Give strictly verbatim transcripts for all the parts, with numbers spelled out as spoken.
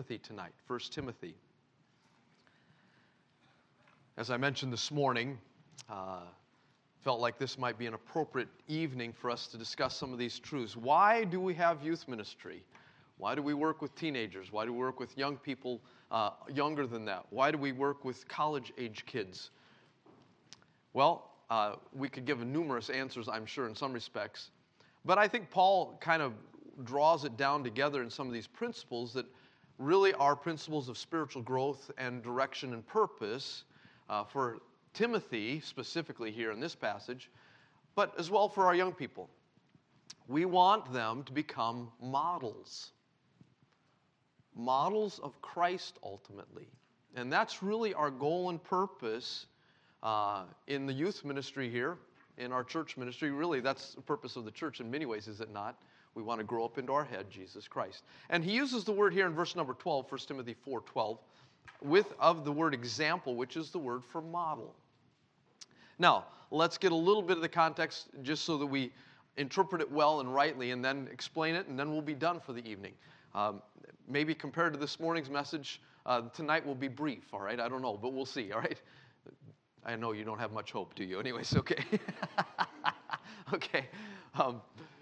Timothy tonight, First Timothy. As I mentioned this morning, uh, felt like this might be an appropriate evening for us to discuss some of these truths. Why do we have youth ministry? Why do we work with teenagers? Why do we work with young people uh, younger than that? Why do we work with college-age kids? Well, uh, we could give numerous answers, I'm sure, in some respects. But I think Paul kind of draws it down together in some of these principles that really are principles of spiritual growth and direction and purpose uh, for Timothy, specifically here in this passage, but as well for our young people. We want them to become models. Models of Christ, ultimately. And that's really our goal and purpose uh, in the youth ministry here, in our church ministry. Really, that's the purpose of the church in many ways, is it not? We want to grow up into our head, Jesus Christ. And he uses the word here in verse number twelve, First Timothy four twelve, with of the word example, which is the word for model. Now, let's get a little bit of the context just so that we interpret it well and rightly, and then explain it, and then we'll be done for the evening. Um, maybe compared to this morning's message, uh, tonight will be brief, all right? I don't know, but we'll see, all right? I know you don't have much hope, do you? Anyways, okay. okay. Um,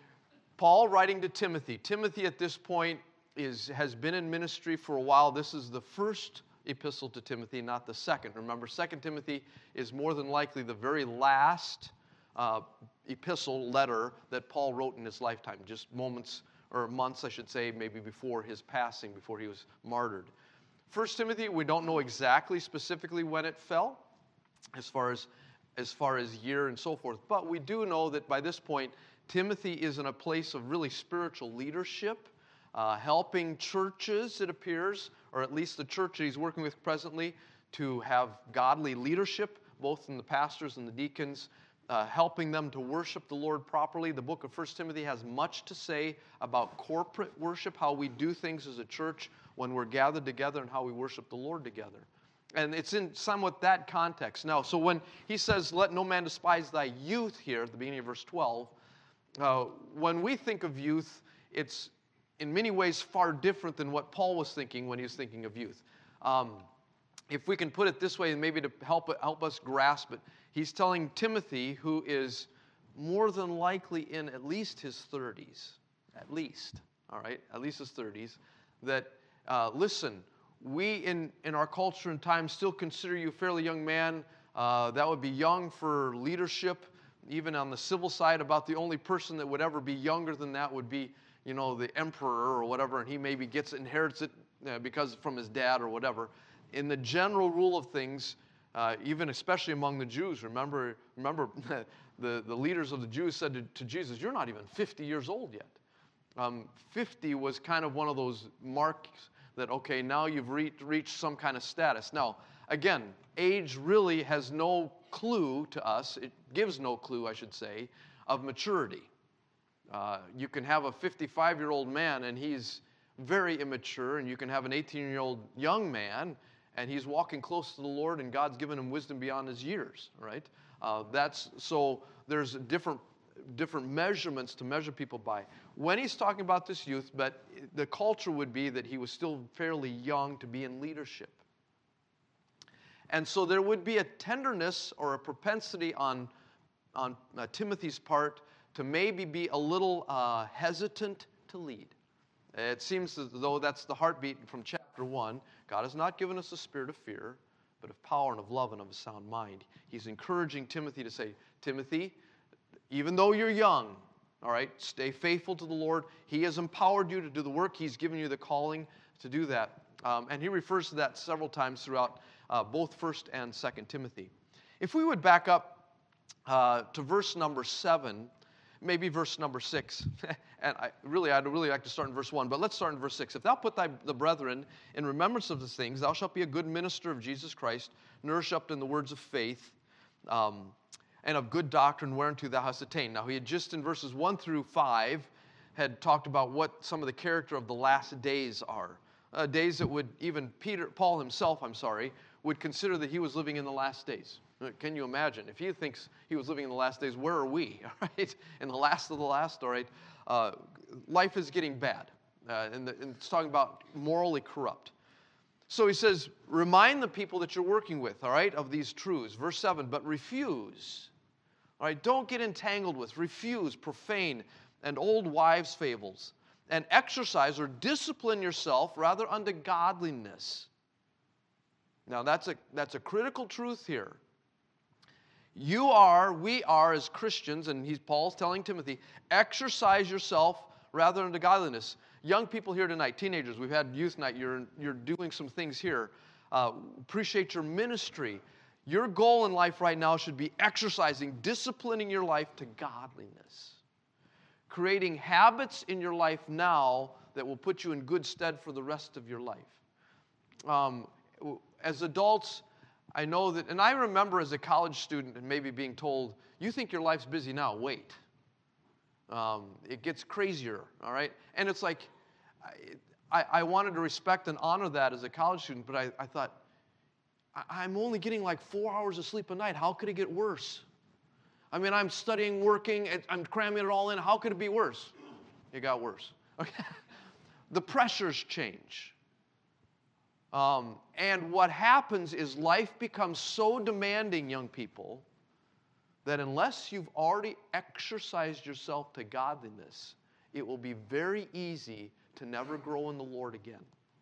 Paul writing to Timothy. Timothy at this point is has been in ministry for a while. This is the first epistle to Timothy, not the second. Remember, Second Timothy is more than likely the very last uh, epistle letter that Paul wrote in his lifetime, just moments or months, I should say, maybe before his passing, before he was martyred. First Timothy, we don't know exactly specifically when it fell, as far as as far as year and so forth, but we do know that by this point, Timothy is in a place of really spiritual leadership, uh, helping churches, it appears, or at least the church that he's working with presently, to have godly leadership, both in the pastors and the deacons, uh, helping them to worship the Lord properly. The book of First Timothy has much to say about corporate worship, how we do things as a church when we're gathered together and how we worship the Lord together. And it's in somewhat that context. Now, so when he says, let no man despise thy youth here, at the beginning of verse twelve, uh, when we think of youth, it's in many ways far different than what Paul was thinking when he was thinking of youth. Um, if we can put it this way, and maybe to help help us grasp it, he's telling Timothy, who is more than likely in at least his thirties, at least, all right, at least his thirties, that, uh, listen, we in, in our culture and time still consider you a fairly young man. Uh, that would be young for leadership. Even on the civil side, about the only person that would ever be younger than that would be, you know, the emperor or whatever, and he maybe gets inherits it uh, because from his dad or whatever. In the general rule of things, uh, even especially among the Jews, remember, remember the, the leaders of the Jews said to, to Jesus, you're not even fifty years old yet. Um, fifty was kind of one of those marks that, okay, now you've reached, reached some kind of status. Now, again, age really has no clue to us. It gives no clue, I should say, of maturity. Uh, you can have a fifty-five-year-old man, and he's very immature, and you can have an eighteen-year-old young man, and he's walking close to the Lord, and God's given him wisdom beyond his years, right? Uh, that's so there's different different measurements to measure people by. When he's talking about this youth, but the culture would be that he was still fairly young to be in leadership. And so there would be a tenderness or a propensity on, on uh, Timothy's part to maybe be a little uh, hesitant to lead. It seems as though that's the heartbeat from chapter one. God has not given us a spirit of fear, but of power and of love and of a sound mind. He's encouraging Timothy to say, Timothy, even though you're young, all right, stay faithful to the Lord. He has empowered you to do the work. He's given you the calling to do that. Um, and he refers to that several times throughout uh, both First and Second Timothy. If we would back up uh, to verse number seven, maybe verse number six, and I really, I'd really like to start in verse one, but let's start in verse six. If thou put thy, the brethren in remembrance of the things, thou shalt be a good minister of Jesus Christ, nourished up in the words of faith, um, and of good doctrine whereunto thou hast attained. Now, he had just in verses one through five had talked about what some of the character of the last days are. Uh, days that would even Peter, Paul himself, I'm sorry, would consider that he was living in the last days. Can you imagine? If he thinks he was living in the last days, where are we? All right, in the last of the last, all right. Uh, life is getting bad. Uh, and, the, and it's talking about morally corrupt. So he says, remind the people that you're working with, all right, of these truths. Verse seven, but refuse. All right, don't get entangled with, refuse profane and old wives' fables, and exercise or discipline yourself rather unto godliness. Now that's a, that's a critical truth here. You are, we are as Christians, and he's, Paul's telling Timothy, exercise yourself rather unto godliness. Young people here tonight, teenagers, we've had youth night, you're, you're doing some things here. Uh, appreciate your ministry. Your goal in life right now should be exercising, disciplining your life to godliness. Creating habits in your life now that will put you in good stead for the rest of your life. Um, as adults, I know that, and I remember as a college student and maybe being told, you think your life's busy now, wait. Um, it gets crazier, all right? And it's like, I, I wanted to respect and honor that as a college student, but I, I thought, I, I'm only getting like four hours of sleep a night. How could it get worse? I mean, I'm studying, working, I'm cramming it all in. How could it be worse? It got worse. Okay? The pressures change. Um, and what happens is life becomes so demanding, young people, that unless you've already exercised yourself to godliness, it will be very easy to never grow in the Lord again.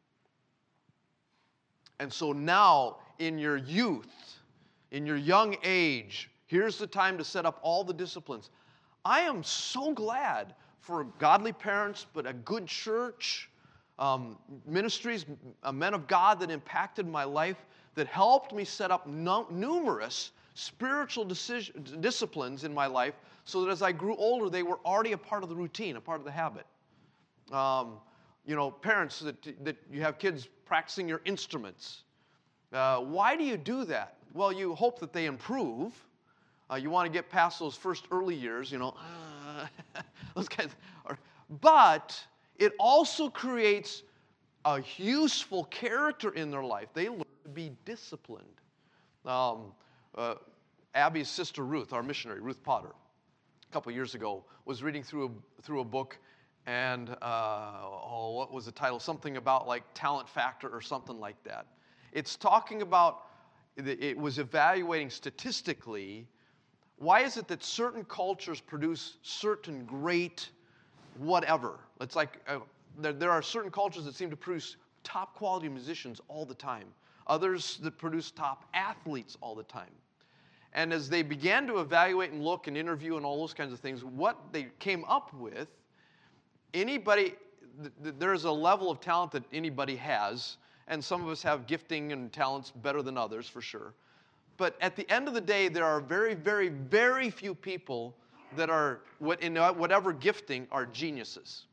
And so now, in your youth, in your young age, here's the time to set up all the disciplines. I am so glad for godly parents, but a good church, um, ministries, uh, men of God that impacted my life, that helped me set up no, numerous spiritual decision, disciplines in my life, so that as I grew older, they were already a part of the routine, a part of the habit. Um, you know, parents that, that you have kids practicing your instruments. Uh, why do you do that? Well, you hope that they improve. Uh, you want to get past those first early years, you know. Uh, those guys are, but it also creates a useful character in their life. They learn to be disciplined. Um, uh, Abby's sister Ruth, our missionary, Ruth Potter, a couple years ago, was reading through a, through a book, and uh, oh, what was the title? Something about like talent factor or something like that. It's talking about, it was evaluating statistically, why is it that certain cultures produce certain great whatever? It's like uh, there, there are certain cultures that seem to produce top quality musicians all the time. Others that produce top athletes all the time. And as they began to evaluate and look and interview and all those kinds of things, what they came up with, anybody, th- th- there's a level of talent that anybody has, and some of us have gifting and talents better than others, for sure. But at the end of the day, there are very, very, very few people that are, in whatever gifting, are geniuses.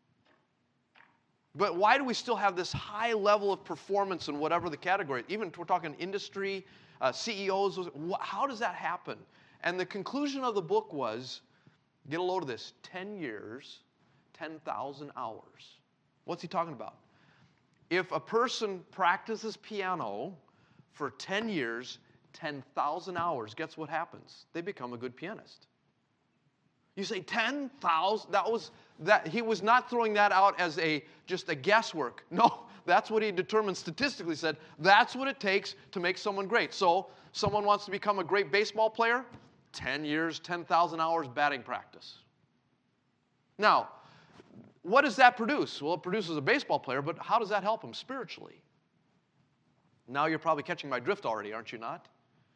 But why do we still have this high level of performance in whatever the category? Even we're talking industry, uh, C E Os. How does that happen? And the conclusion of the book was, get a load of this, ten years, ten thousand hours. What's he talking about? If a person practices piano for ten years, ten thousand hours, guess what happens? They become a good pianist. You say ten thousand? That was that he was not throwing that out as a just a guesswork. No, that's what he determined statistically said. That's what it takes to make someone great. So, someone wants to become a great baseball player, ten years, ten thousand hours batting practice. Now, what does that produce? Well, it produces a baseball player, but how does that help him spiritually? Now you're probably catching my drift already, aren't you not?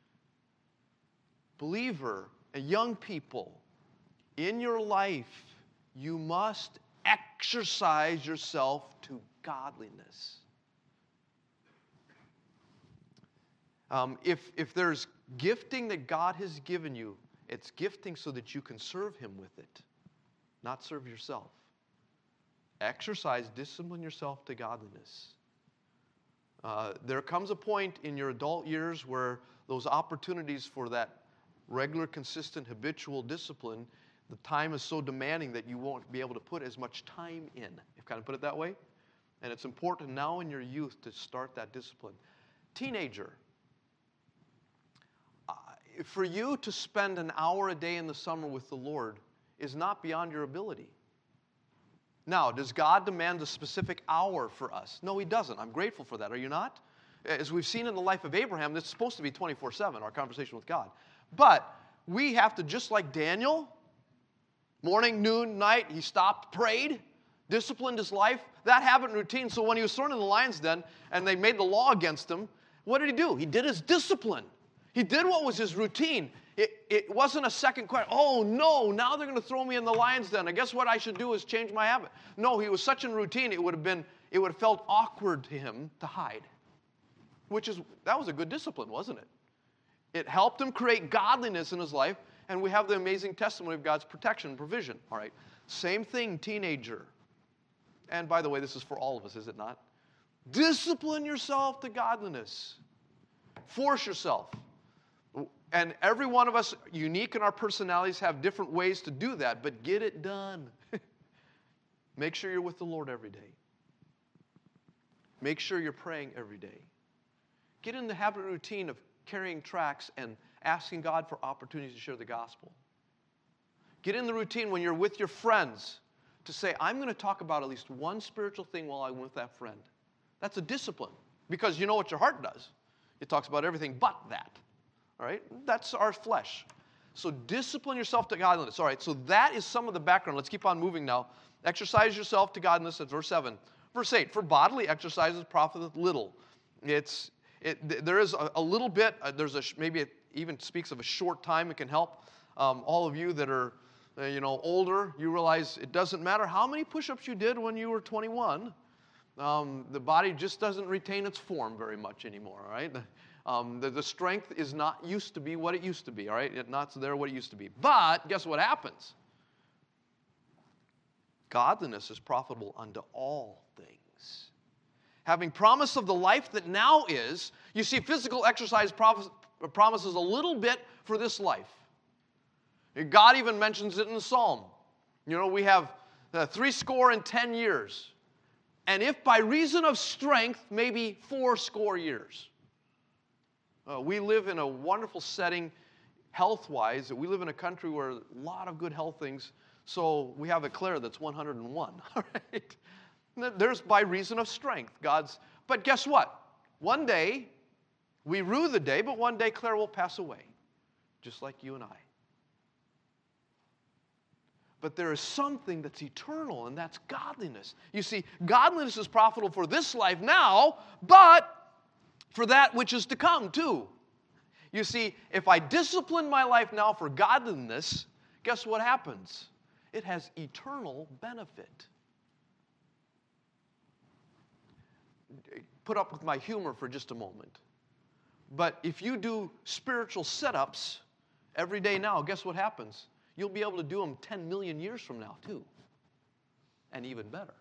Believer, young people, in your life, you must exercise yourself to godliness. Um, if, if there's gifting that God has given you, it's gifting so that you can serve Him with it, not serve yourself. Exercise, discipline yourself to godliness. Uh, there comes a point in your adult years where those opportunities for that regular, consistent, habitual discipline, the time is so demanding that you won't be able to put as much time in, if kind of put it that way. And it's important now in your youth to start that discipline. Teenager, uh, for you to spend an hour a day in the summer with the Lord is not beyond your ability. Now, does God demand a specific hour for us? No, he doesn't. I'm grateful for that. Are you not? As we've seen in the life of Abraham, this is supposed to be twenty-four seven, our conversation with God. But we have to, just like Daniel, morning, noon, night, he stopped, prayed, disciplined his life. That habit and routine. So when he was thrown in the lion's den and they made the law against him, what did he do? He did his discipline. He did what was his routine. It, it wasn't a second question. Oh, no, now they're going to throw me in the lion's den. I guess what I should do is change my habit. No, he was such in routine, it would have been, it would have felt awkward to him to hide. Which is, that was a good discipline, wasn't it? It helped him create godliness in his life, and we have the amazing testimony of God's protection and provision. All right, same thing, teenager. And by the way, this is for all of us, is it not? Discipline yourself to godliness. Force yourself. And every one of us, unique in our personalities, have different ways to do that, but get it done. Make sure you're with the Lord every day. Make sure you're praying every day. Get in the habit and routine of carrying tracts and asking God for opportunities to share the gospel. Get in the routine when you're with your friends to say, I'm going to talk about at least one spiritual thing while I'm with that friend. That's a discipline, because you know what your heart does. It talks about everything but that. All right? That's our flesh. So discipline yourself to godliness. All right, so that is some of the background. Let's keep on moving now. Exercise yourself to godliness at verse seven. Verse eight, for bodily exercises profiteth little. It's, it, there is a, a little bit, uh, there's a, maybe it even speaks of a short time it can help. Um, all of you that are, uh, you know, older, you realize it doesn't matter how many push-ups you did when you were twenty-one. Um, the body just doesn't retain its form very much anymore, all right? Um, the, the strength is not used to be what it used to be, all right? It's not there what it used to be. But guess what happens? Godliness is profitable unto all things. Having promise of the life that now is, you see, physical exercise promise, promises a little bit for this life. God even mentions it in the Psalm. You know, we have uh, three score and ten years. And if by reason of strength, maybe four score years. Uh, we live in a wonderful setting, health-wise. We live in a country where a lot of good health things. So we have a Claire that's one hundred and one. All right? There's by reason of strength. God's. But guess what? One day, we rue the day, but one day Claire will pass away, just like you and I. But there is something that's eternal, and that's godliness. You see, godliness is profitable for this life now, but for that which is to come, too. You see, if I discipline my life now for godliness, guess what happens? It has eternal benefit. Put up with my humor for just a moment. But if you do spiritual setups every day now, guess what happens? You'll be able to do them ten million years from now, too. And even better.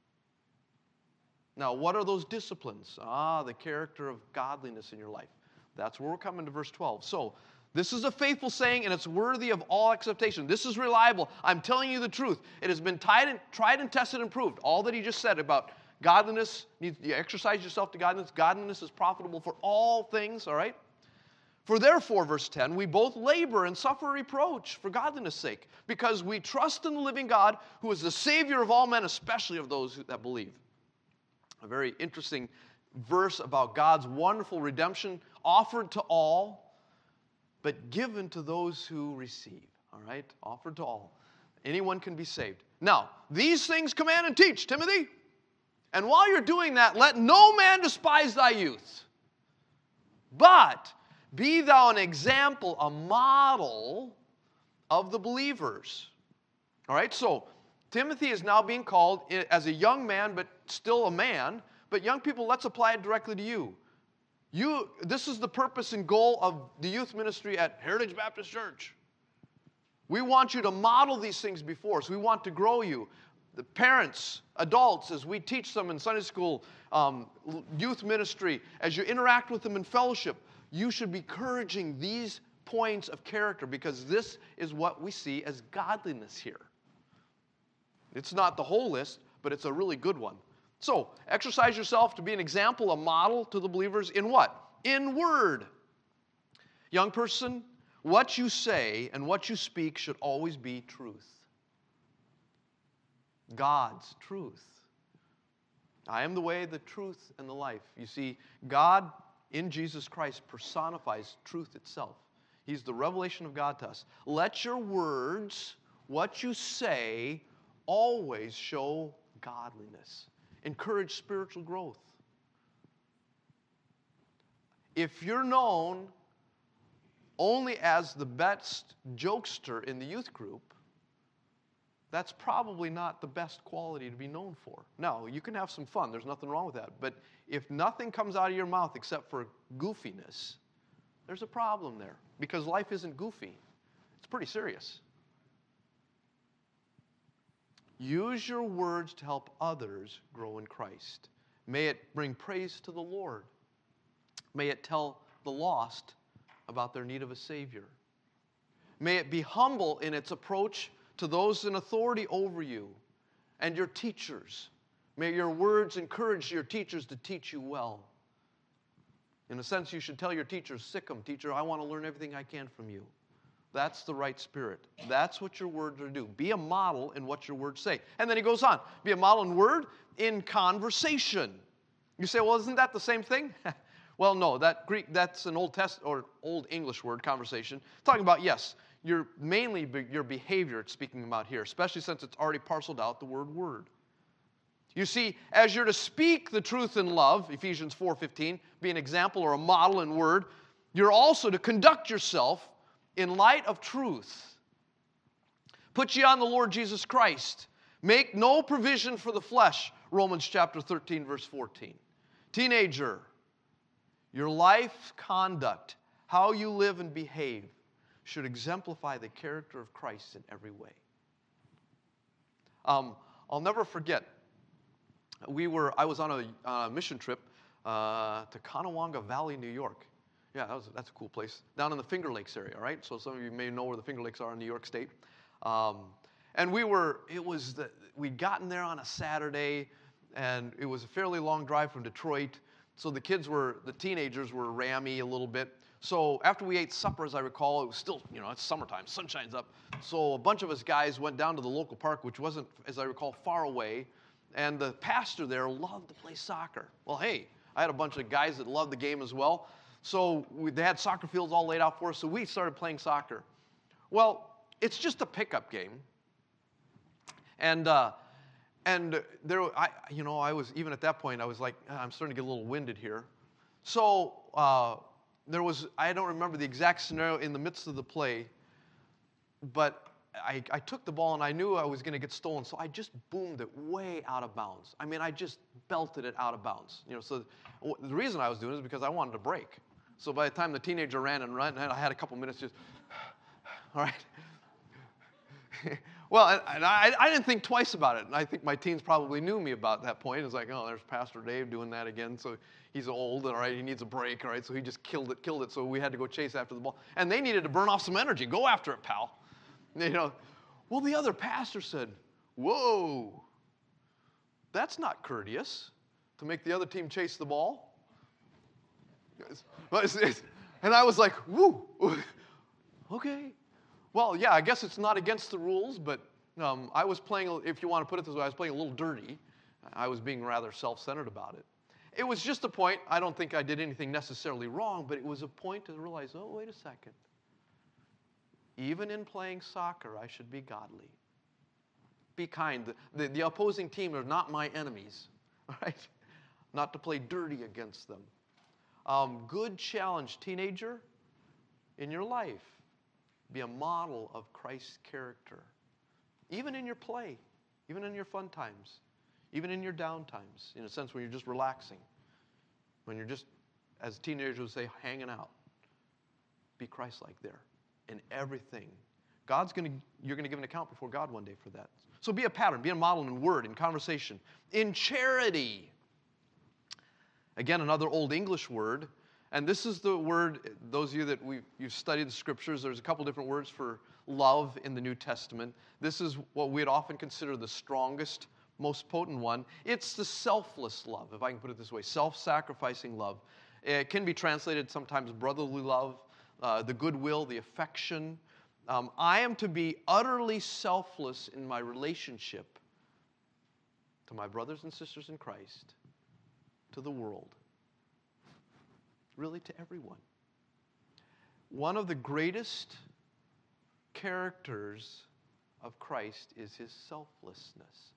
Now, what are those disciplines? Ah, the character of godliness in your life. That's where we're coming to verse twelve. So, this is a faithful saying, and it's worthy of all acceptation. This is reliable. I'm telling you the truth. It has been tried and, tried and tested and proved. All that he just said about godliness, you exercise yourself to godliness. Godliness is profitable for all things, all right? For therefore, verse ten, we both labor and suffer reproach for godliness' sake, because we trust in the living God, who is the Savior of all men, especially of those that believe. A very interesting verse about God's wonderful redemption offered to all, but given to those who receive. All right? Offered to all. Anyone can be saved. Now, these things command and teach, Timothy. And while you're doing that, let no man despise thy youth. But be thou an example, a model of the believers. All right? So, Timothy is now being called as a young man, but still a man. But young people, let's apply it directly to you. You, this is the purpose and goal of the youth ministry at Heritage Baptist Church. We want you to model these things before us. We want to grow you. The parents, adults, as we teach them in Sunday school, um, youth ministry, as you interact with them in fellowship, you should be encouraging these points of character, because this is what we see as godliness here. It's not the whole list, but it's a really good one. So, exercise yourself to be an example, a model to the believers in what? In word. Young person, what you say and what you speak should always be truth. God's truth. I am the way, the truth, and the life. You see, God in Jesus Christ personifies truth itself. He's the revelation of God to us. Let your words, what you say, always show godliness. Encourage spiritual growth. If you're known only as the best jokester in the youth group, that's probably not the best quality to be known for. Now, you can have some fun. There's nothing wrong with that. But if nothing comes out of your mouth except for goofiness, there's a problem there. Because life isn't goofy. It's pretty serious. Use your words to help others grow in Christ. May it bring praise to the Lord. May it tell the lost about their need of a Savior. May it be humble in its approach to those in authority over you and your teachers. May your words encourage your teachers to teach you well. In a sense, you should tell your teachers, sick 'em, teacher, I want to learn everything I can from you. That's the right spirit. That's what your words are to do. Be a model in what your words say. And then he goes on, be a model in word, in conversation. You say, well, isn't that the same thing? Well, no, that Greek, that's an Old Test or Old English word, conversation. Talking about, yes, your mainly be, your behavior it's speaking about here, especially since it's already parceled out the word word. You see, as you're to speak the truth in love, Ephesians four fifteen, be an example or a model in word, you're also to conduct yourself in light of truth. Put ye on the Lord Jesus Christ. Make no provision for the flesh, Romans chapter thirteen, verse fourteen. Teenager, your life conduct, how you live and behave, should exemplify the character of Christ in every way. Um, I'll never forget, we were, I was on a uh, mission trip uh, to Conowanga Valley, New York. Yeah, that was, that's a cool place. Down in the Finger Lakes area, all right? So some of you may know where the Finger Lakes are in New York State. Um, and we were, it was, the, we'd gotten there on a Saturday, and it was a fairly long drive from Detroit. So the kids were, the teenagers were rammy a little bit. So after we ate supper, as I recall, it was still, you know, it's summertime, sun shines up. So a bunch of us guys went down to the local park, which wasn't, as I recall, far away. And the pastor there loved to play soccer. Well, hey, I had a bunch of guys that loved the game as well. So we, they had soccer fields all laid out for us, so we started playing soccer. Well, it's just a pickup game. And uh, and there, I, you know, I was, even at that point, I was like, I'm starting to get a little winded here. So uh, there was, I don't remember the exact scenario in the midst of the play, but I, I took the ball and I knew I was going to get stolen, so I just boomed it way out of bounds. I mean, I just belted it out of bounds. You know, so the reason I was doing it is because I wanted to break. So by the time the teenager ran and ran, I had a couple minutes just, all right. Well, and, and I, I didn't think twice about it, and I think my teens probably knew me about that point. It's like, oh, there's Pastor Dave doing that again. So he's old, all right, he needs a break, all right. So he just killed it, killed it. So we had to go chase after the ball, and they needed to burn off some energy. Go after it, pal. You know, well, the other pastor said, whoa, that's not courteous to make the other team chase the ball. And I was like, woo, okay. Well, yeah, I guess it's not against the rules, but um, I was playing, if you want to put it this way, I was playing a little dirty. I was being rather self-centered about it. It was just a point. I don't think I did anything necessarily wrong, but it was a point to realize, oh, wait a second. Even in playing soccer, I should be godly. Be kind. The, the, the opposing team are not my enemies, right? Not to play dirty against them. Um, good challenge, teenager, in your life. Be a model of Christ's character. Even in your play, even in your fun times, even in your down times, in a sense when you're just relaxing, when you're just, as teenagers would say, hanging out. Be Christ-like there. In everything. God's going to, you're going to give an account before God one day for that. So be a pattern, be a model in word, in conversation, in charity. Again, another Old English word, and this is the word, those of you that we've, you've studied the scriptures, there's a couple different words for love in the New Testament. This is what we'd often consider the strongest, most potent one. It's the selfless love, if I can put it this way, self-sacrificing love. It can be translated sometimes brotherly love, Uh, the goodwill, the affection. Um, I am to be utterly selfless in my relationship to my brothers and sisters in Christ, to the world, really to everyone. One of the greatest characters of Christ is his selflessness.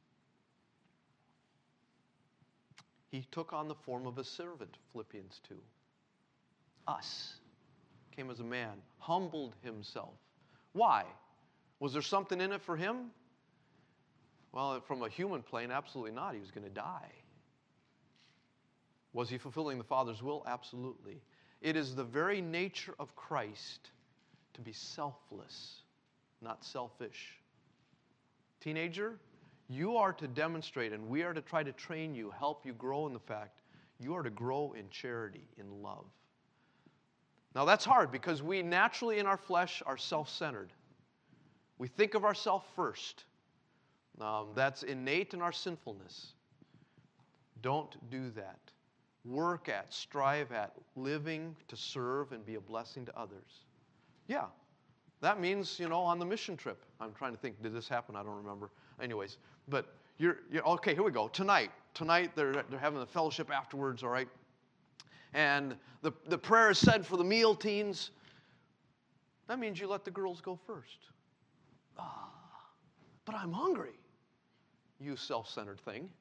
He took on the form of a servant, Philippians two. Us. Came as a man, humbled himself. Why? Was there something in it for him? Well, from a human plane, absolutely not. He was going to die. Was he fulfilling the Father's will? Absolutely. It is the very nature of Christ to be selfless, not selfish. Teenager, you are to demonstrate, and we are to try to train you, help you grow in the fact you are to grow in charity, in love. Now that's hard because we naturally in our flesh are self-centered. We think of ourselves first. Um, that's innate in our sinfulness. Don't do that. Work at, strive at, living to serve and be a blessing to others. Yeah, that means, you know, on the mission trip. I'm trying to think, did this happen? I don't remember. Anyways, but you're, you're okay, here we go. Tonight, tonight they're, they're having a fellowship afterwards, all right? And the, the prayer is said for the meal, teens. That means you let the girls go first. Ah, but I'm hungry. You self-centered thing.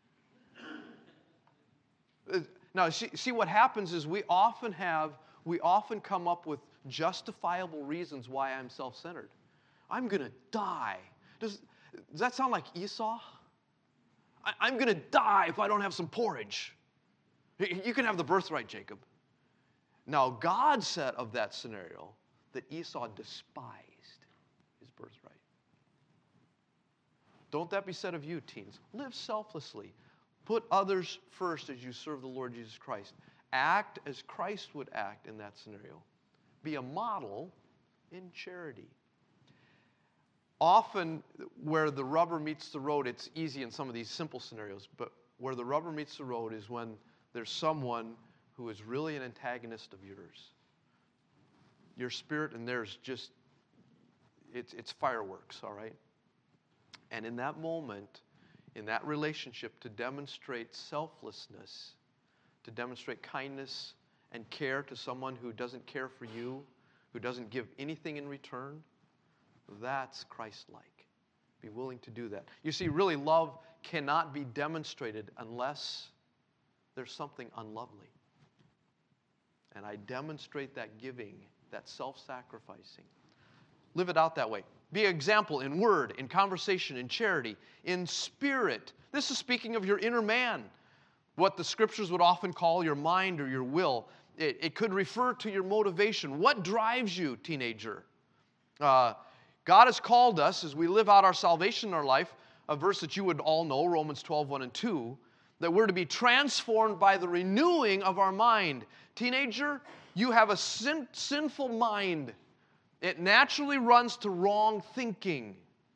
Now, see, see what happens is we often have, we often come up with justifiable reasons why I'm self-centered. I'm going to die. Does, does that sound like Esau? I, I'm going to die if I don't have some porridge. You can have the birthright, Jacob. Now, God said of that scenario that Esau despised his birthright. Don't that be said of you, teens? Live selflessly. Put others first as you serve the Lord Jesus Christ. Act as Christ would act in that scenario. Be a model in charity. Often, where the rubber meets the road, it's easy in some of these simple scenarios, but where the rubber meets the road is when there's someone who is really an antagonist of yours. Your spirit and theirs just, it's, it's fireworks, all right? And in that moment, in that relationship, to demonstrate selflessness, to demonstrate kindness and care to someone who doesn't care for you, who doesn't give anything in return, that's Christ-like. Be willing to do that. You see, really, love cannot be demonstrated unless there's something unlovely. And I demonstrate that giving, that self-sacrificing. Live it out that way. Be an example in word, in conversation, in charity, in spirit. This is speaking of your inner man, what the scriptures would often call your mind or your will. It, it could refer to your motivation. What drives you, teenager? Uh, God has called us, as we live out our salvation in our life, a verse that you would all know, Romans twelve, one and two, that we're to be transformed by the renewing of our mind. Teenager, you have a sin, sinful mind. It naturally runs to wrong thinking.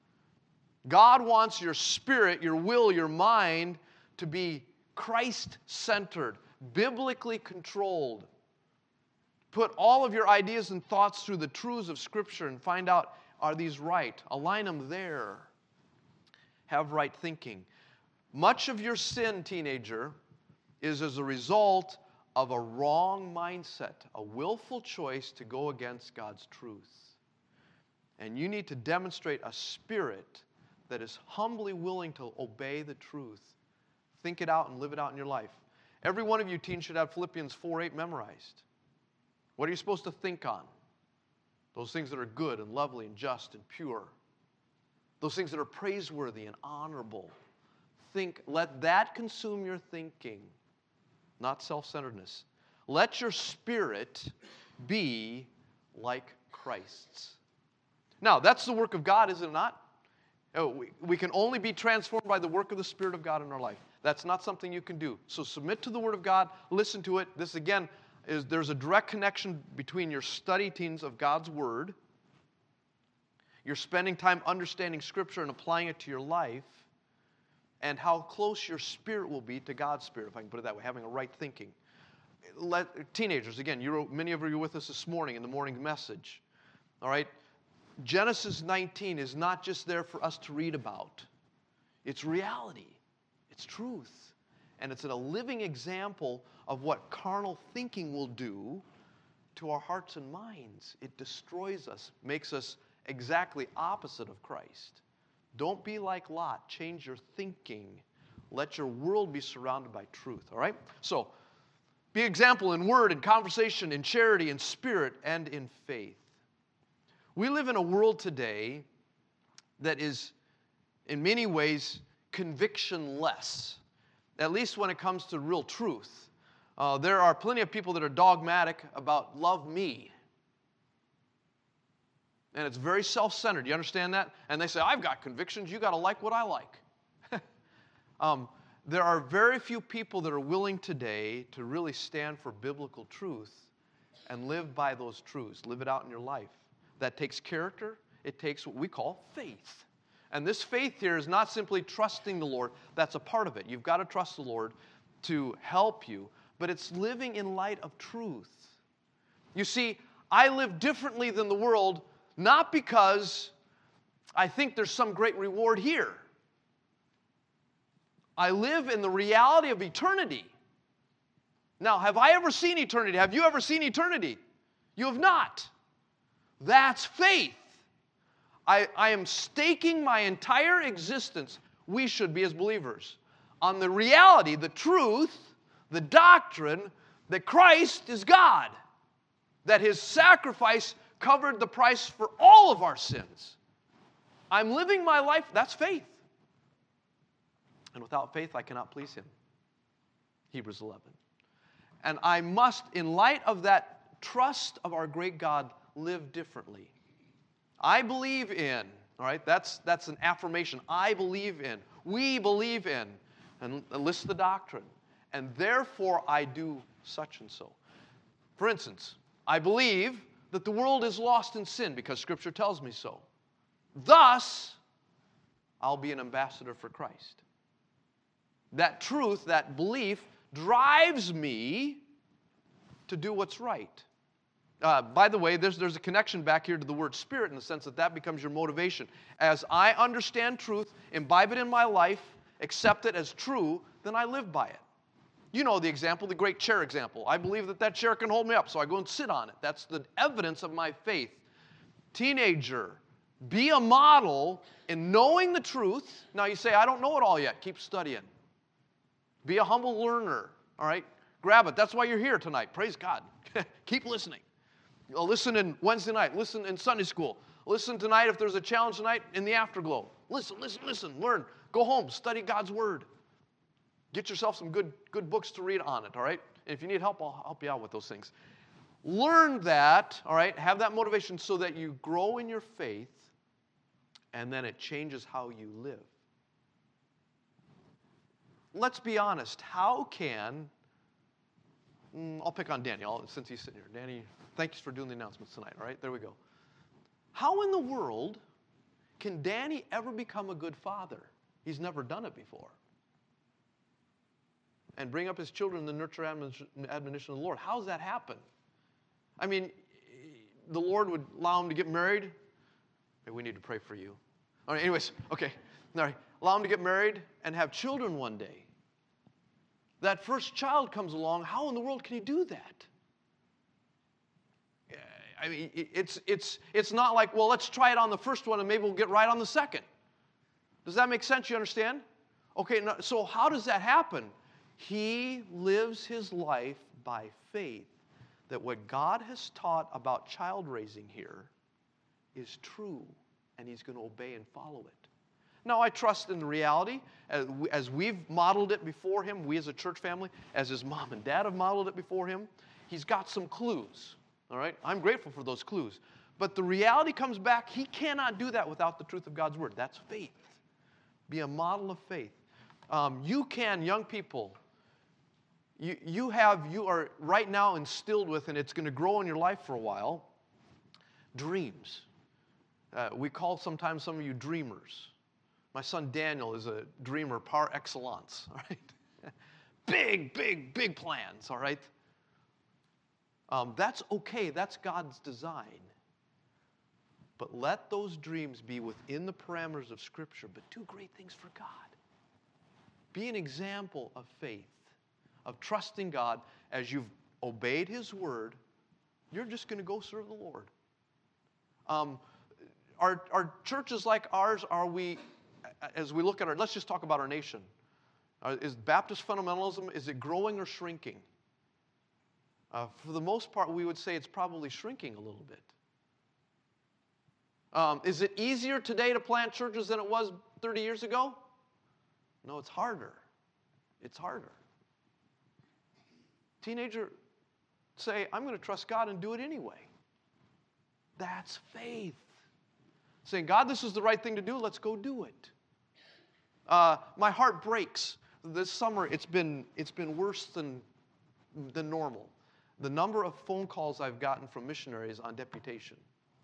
God wants your spirit, your will, your mind to be Christ-centered, biblically controlled. Put all of your ideas and thoughts through the truths of Scripture and find out, are these right? Align them there. Have right thinking. Much of your sin, teenager, is as a result of a wrong mindset, a willful choice to go against God's truth. And you need to demonstrate a spirit that is humbly willing to obey the truth. Think it out and live it out in your life. Every one of you teens should have Philippians four eight memorized. What are you supposed to think on? Those things that are good and lovely and just and pure. Those things that are praiseworthy and honorable. Think, let that consume your thinking, not self-centeredness. Let your spirit be like Christ's. Now, that's the work of God, is it not? Oh, we, we can only be transformed by the work of the Spirit of God in our life. That's not something you can do. So submit to the Word of God, listen to it. This, again, is there's a direct connection between your study, teens, of God's Word, you're spending time understanding Scripture and applying it to your life, and how close your spirit will be to God's Spirit, if I can put it that way, having a right thinking. Let, teenagers, again, you're, many of you were with us this morning in the morning message. All right? Genesis nineteen is not just there for us to read about. It's reality. It's truth. And it's a living example of what carnal thinking will do to our hearts and minds. It destroys us, makes us exactly opposite of Christ. Don't be like Lot. Change your thinking. Let your world be surrounded by truth, all right? So, be an example in word, in conversation, in charity, in spirit, and in faith. We live in a world today that is, in many ways, convictionless, at least when it comes to real truth. Uh, there are plenty of people that are dogmatic about love me. And it's very self-centered. You understand that? And they say, I've got convictions. You got to like what I like. um, there are very few people that are willing today to really stand for biblical truth and live by those truths. Live it out in your life. That takes character. It takes what we call faith. And this faith here is not simply trusting the Lord. That's a part of it. You've got to trust the Lord to help you. But it's living in light of truth. You see, I live differently than the world, not because I think there's some great reward here. I live in the reality of eternity. Now, have I ever seen eternity? Have you ever seen eternity? You have not. That's faith. I, I am staking my entire existence, we should be as believers, on the reality, the truth, the doctrine that Christ is God, that His sacrifice covered the price for all of our sins. I'm living my life, that's faith. And without faith, I cannot please Him. Hebrews eleven. And I must, in light of that trust of our great God, live differently. I believe in, all right, that's, that's an affirmation. I believe in, we believe in, and list the doctrine. And therefore, I do such and so. For instance, I believe that the world is lost in sin because Scripture tells me so. Thus, I'll be an ambassador for Christ. That truth, that belief, drives me to do what's right. Uh, by the way, there's, there's a connection back here to the word spirit in the sense that that becomes your motivation. As I understand truth, imbibe it in my life, accept it as true, then I live by it. You know the example, the great chair example. I believe that that chair can hold me up, so I go and sit on it. That's the evidence of my faith. Teenager, be a model in knowing the truth. Now you say, I don't know it all yet. Keep studying. Be a humble learner, all right? Grab it. That's why you're here tonight. Praise God. Keep listening. Listen in Wednesday night. Listen in Sunday school. Listen tonight if there's a challenge tonight in the afterglow. Listen, listen, listen. Learn. Go home. Study God's Word. Get yourself some good, good books to read on it, all right? And if you need help, I'll help you out with those things. Learn that, all right? Have that motivation so that you grow in your faith, and then it changes how you live. Let's be honest. How can, mm, I'll pick on Danny I'll, since he's sitting here. Danny, thanks for doing the announcements tonight, all right? There we go. How in the world can Danny ever become a good father? He's never done it before. And bring up his children in the nurture admonition of the Lord. How does that happen? I mean, the Lord would allow him to get married. Maybe we need to pray for you. All right, anyways, okay. All right. Allow him to get married and have children one day. That first child comes along. How in the world can he do that? I mean, it's, it's, it's not like, well, let's try it on the first one and maybe we'll get right on the second. Does that make sense? You understand? Okay, so how does that happen? He lives his life by faith that what God has taught about child raising here is true, and he's going to obey and follow it. Now, I trust in the reality, as, we, as we've modeled it before him, we as a church family, as his mom and dad have modeled it before him, he's got some clues, all right? I'm grateful for those clues. But the reality comes back, he cannot do that without the truth of God's Word. That's faith. Be a model of faith. Um, you can, young people, you, you have, you are right now instilled with, and it's going to grow in your life for a while, dreams. Uh, we call sometimes some of you dreamers. My son Daniel is a dreamer par excellence, all right? big, big, big plans, all right? Um, that's okay. That's God's design. But let those dreams be within the parameters of Scripture, but do great things for God. Be an example of faith, of trusting God. As you've obeyed His word, you're just going to go serve the Lord. Um, are, are churches like ours, are we, as we look at our, let's just talk about our nation. Uh, is Baptist fundamentalism, is it growing or shrinking? Uh, for the most part, we would say it's probably shrinking a little bit. Um, is it easier today to plant churches than it was thirty years ago? No, it's harder. It's harder. Teenager, say, I'm going to trust God and do it anyway. That's faith. Saying, God, this is the right thing to do, let's go do it. Uh, my heart breaks. This summer, it's been, it's been worse than, than normal. The number of phone calls I've gotten from missionaries on deputation.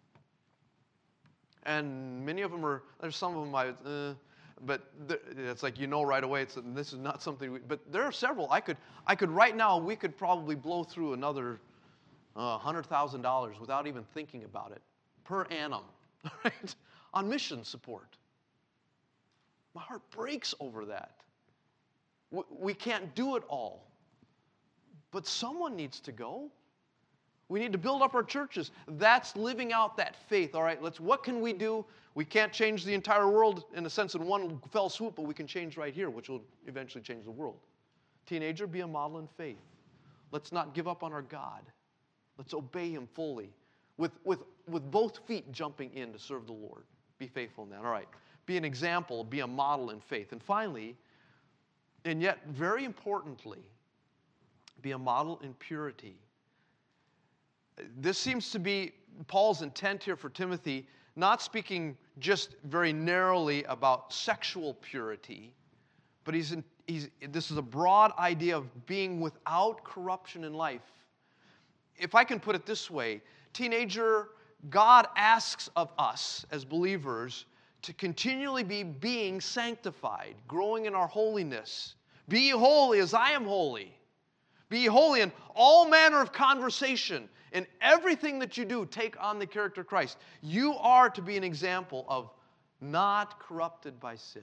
And many of them are, there's some of them I, uh, but it's like you know right away, it's, this is not something, we, but there are several. I could, I could right now, we could probably blow through another uh, one hundred thousand dollars without even thinking about it per annum, right, on mission support. My heart breaks over that. We, we can't do it all, but someone needs to go. We need to build up our churches. That's living out that faith. All right, let's. What can we do? We can't change the entire world in a sense in one fell swoop, but we can change right here, which will eventually change the world. Teenager, be a model in faith. Let's not give up on our God. Let's obey Him fully, with, with, with both feet jumping in to serve the Lord. Be faithful in that. All right, be an example, be a model in faith. And finally, and yet very importantly, be a model in purity. This seems to be Paul's intent here for Timothy, not speaking just very narrowly about sexual purity, but he's, in, he's this is a broad idea of being without corruption in life. If I can put it this way, teenager, God asks of us as believers to continually be being sanctified, growing in our holiness. Be ye holy as I am holy. Be holy in all manner of conversation. In everything that you do, take on the character of Christ. You are to be an example of not corrupted by sin.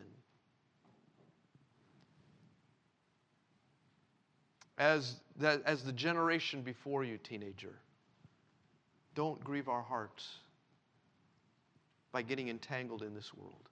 As the, as the generation before you, teenager, don't grieve our hearts by getting entangled in this world.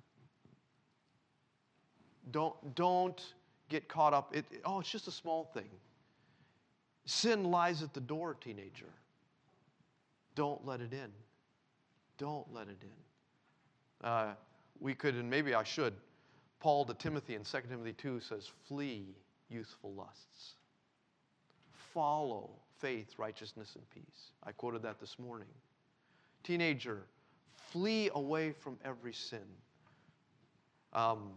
Don't, don't get caught up. It, oh, it's just a small thing. Sin lies at the door, teenager. Don't let it in. Don't let it in. Uh, we could, and maybe I should, Paul to Timothy in Second Timothy two says, flee youthful lusts. Follow faith, righteousness, and peace. I quoted that this morning. Teenager, flee away from every sin. Um,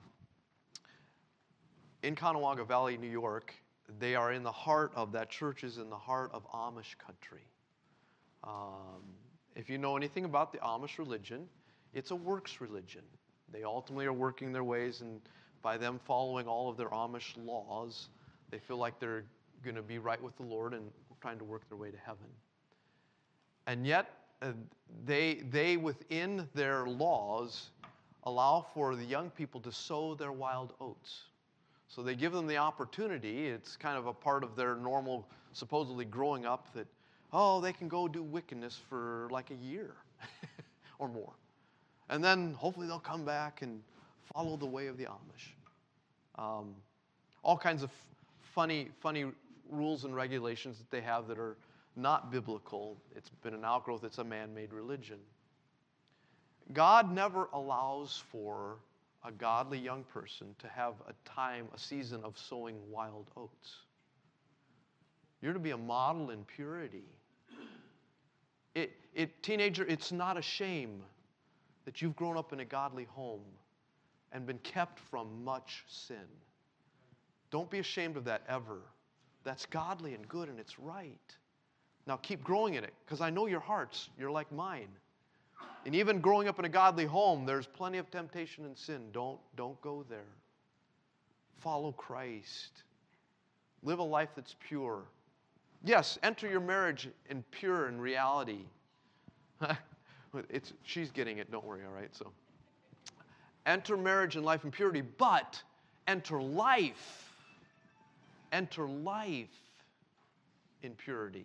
in Conewaga Valley, New York, they are in the heart of, that church is in the heart of Amish country. Um, if you know anything about the Amish religion, it's a works religion. They ultimately are working their ways, and by them following all of their Amish laws, they feel like they're going to be right with the Lord and trying to work their way to heaven. And yet, uh, they, they within their laws allow for the young people to sow their wild oats. So they give them the opportunity. It's kind of a part of their normal, supposedly growing up, that, oh, they can go do wickedness for like a year or more. And then hopefully they'll come back and follow the way of the Amish. Um, all kinds of funny, funny rules and regulations that they have that are not biblical. It's been an outgrowth. It's a man-made religion. God never allows for a godly young person to have a time, a season of sowing wild oats. You're to be a model in purity. It, it, teenager, it's not a shame that you've grown up in a godly home and been kept from much sin. Don't be ashamed of that ever. That's godly and good and it's right. Now keep growing in it, because I know your hearts, you're like mine. And even growing up in a godly home, there's plenty of temptation and sin. Don't, don't go there. Follow Christ. Live a life that's pure. Yes, enter your marriage in pure in reality. It's, she's getting it, don't worry, all right? So, enter marriage in life in purity, but enter life. Enter life in purity.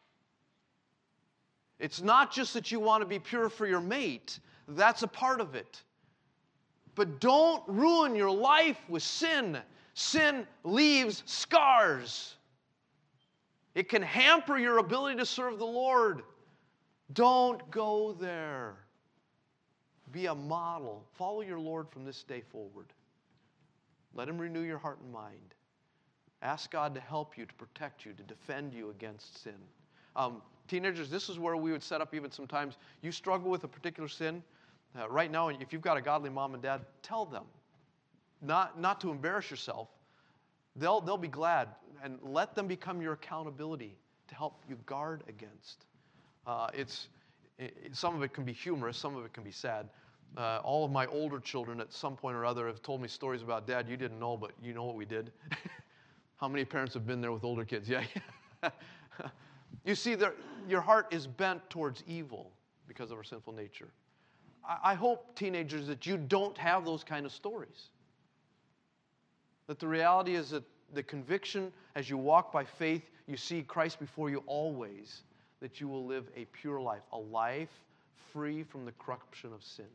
It's not just that you want to be pure for your mate. That's a part of it. But don't ruin your life with sin. Sin leaves scars. It can hamper your ability to serve the Lord. Don't go there. Be a model. Follow your Lord from this day forward. Let Him renew your heart and mind. Ask God to help you, to protect you, to defend you against sin. Um, teenagers, this is where we would set up even sometimes. You struggle with a particular sin. Uh, right now, if you've got a godly mom and dad, tell them. Not, not to embarrass yourself. They'll, they'll be glad. And let them become your accountability to help you guard against. Uh, it's, it, some of it can be humorous. Some of it can be sad. Uh, all of my older children at some point or other have told me stories about, Dad, you didn't know, but you know what we did. How many parents have been there with older kids? Yeah. You see, there, your heart is bent towards evil because of our sinful nature. I, I hope, teenagers, that you don't have those kind of stories. That the reality is that the conviction as you walk by faith, you see Christ before you always, that you will live a pure life, a life free from the corruption of sin.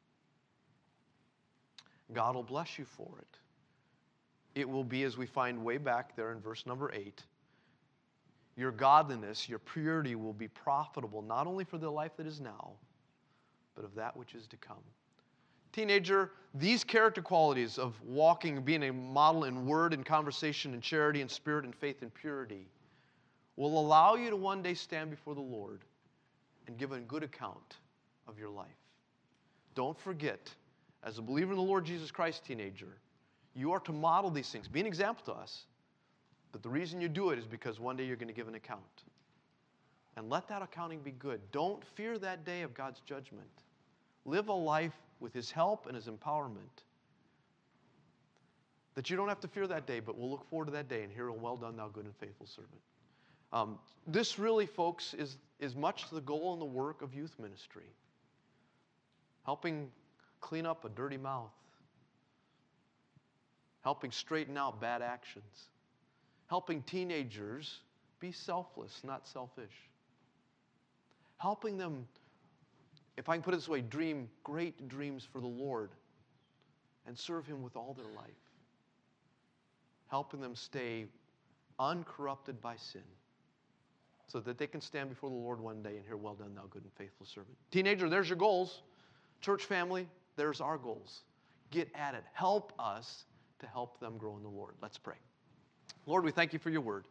God will bless you for it. It will be, as we find way back there in verse number eight, your godliness, your purity will be profitable not only for the life that is now, but of that which is to come. Teenager, these character qualities of walking, being a model in word and conversation and charity and spirit and faith and purity will allow you to one day stand before the Lord and give a good account of your life. Don't forget, as a believer in the Lord Jesus Christ, teenager, you are to model these things. Be an example to us. But the reason you do it is because one day you're going to give an account. And let that accounting be good. Don't fear that day of God's judgment. Live a life with His help and His empowerment. That you don't have to fear that day, but we'll look forward to that day and hear a well done, thou good and faithful servant. Um, this really, folks, is, is much the goal and the work of youth ministry. Helping clean up a dirty mouth. Helping straighten out bad actions. Helping teenagers be selfless, not selfish. Helping them, if I can put it this way, dream great dreams for the Lord and serve Him with all their life. Helping them stay uncorrupted by sin so that they can stand before the Lord one day and hear, well done, thou good and faithful servant. Teenager, there's your goals. Church family, there's our goals. Get at it. Help us to help them grow in the Lord. Let's pray. Lord, we thank You for Your word.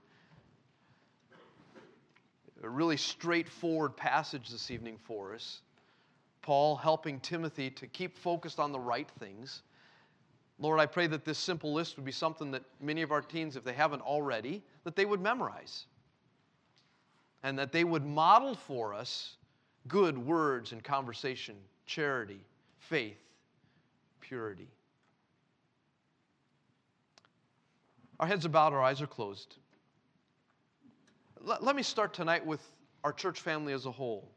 A really straightforward passage this evening for us. Paul helping Timothy to keep focused on the right things. Lord, I pray that this simple list would be something that many of our teens, if they haven't already, that they would memorize. And that they would model for us good words and conversation, charity, faith, purity. Our heads are bowed, our eyes are closed. Let, let me start tonight with our church family as a whole.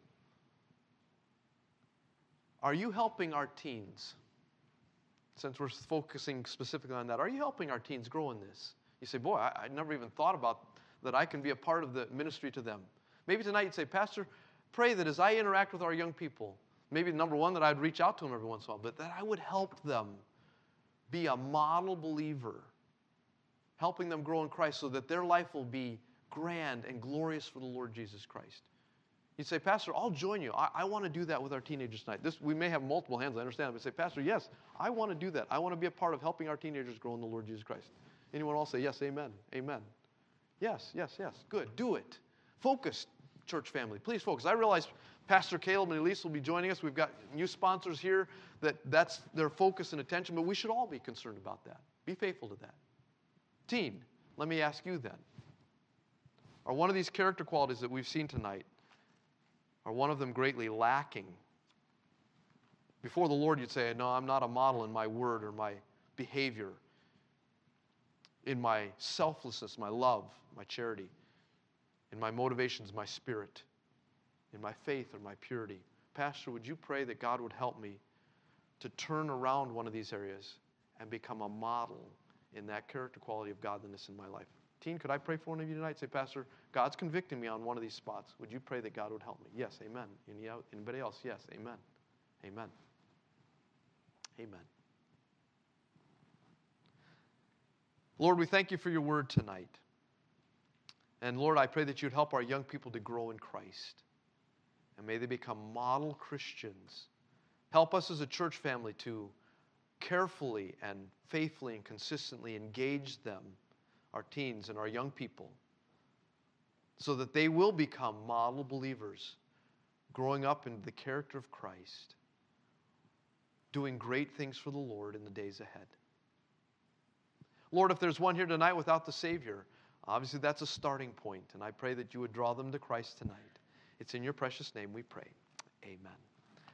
Are you helping our teens? Since we're focusing specifically on that, are you helping our teens grow in this? You say, boy, I, I never even thought about that I can be a part of the ministry to them. Maybe tonight you'd say, Pastor, pray that as I interact with our young people, maybe number one, that I'd reach out to them every once in a while, but that I would help them be a model believer, helping them grow in Christ so that their life will be grand and glorious for the Lord Jesus Christ. You'd say, Pastor, I'll join you. I, I want to do that with our teenagers tonight. This, we may have multiple hands, I understand, but say, Pastor, yes, I want to do that. I want to be a part of helping our teenagers grow in the Lord Jesus Christ. Anyone else say, yes, amen, amen. Yes, yes, yes, good, do it. Focus, church family, please focus. I realize Pastor Caleb and Elise will be joining us. We've got new sponsors here that that's their focus and attention, but we should all be concerned about that. Be faithful to that. Teen, let me ask you then, are one of these character qualities that we've seen tonight, are one of them greatly lacking? Before the Lord, you'd say, no, I'm not a model in my word or my behavior, in my selflessness, my love, my charity, in my motivations, my spirit, in my faith or my purity. Pastor, would you pray that God would help me to turn around one of these areas and become a model in that character quality of godliness in my life. Teen, could I pray for one of you tonight? Say, Pastor, God's convicting me on one of these spots. Would you pray that God would help me? Yes, amen. Any, anybody else? Yes, amen. Amen. Amen. Lord, we thank you for your word tonight. And Lord, I pray that you'd help our young people to grow in Christ. And may they become model Christians. Help us as a church family to carefully and faithfully and consistently engage them, our teens and our young people, so that they will become model believers, growing up into the character of Christ, doing great things for the Lord in the days ahead. Lord, if there's one here tonight without the Savior, obviously that's a starting point, and I pray that you would draw them to Christ tonight. It's in your precious name we pray. Amen.